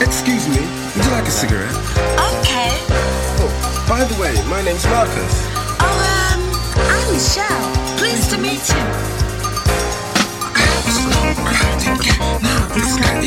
Excuse me, would you like a cigarette? Okay. Oh, by the way, my name's Marcus. I'm Michelle. Pleased to meet you. Now, this guy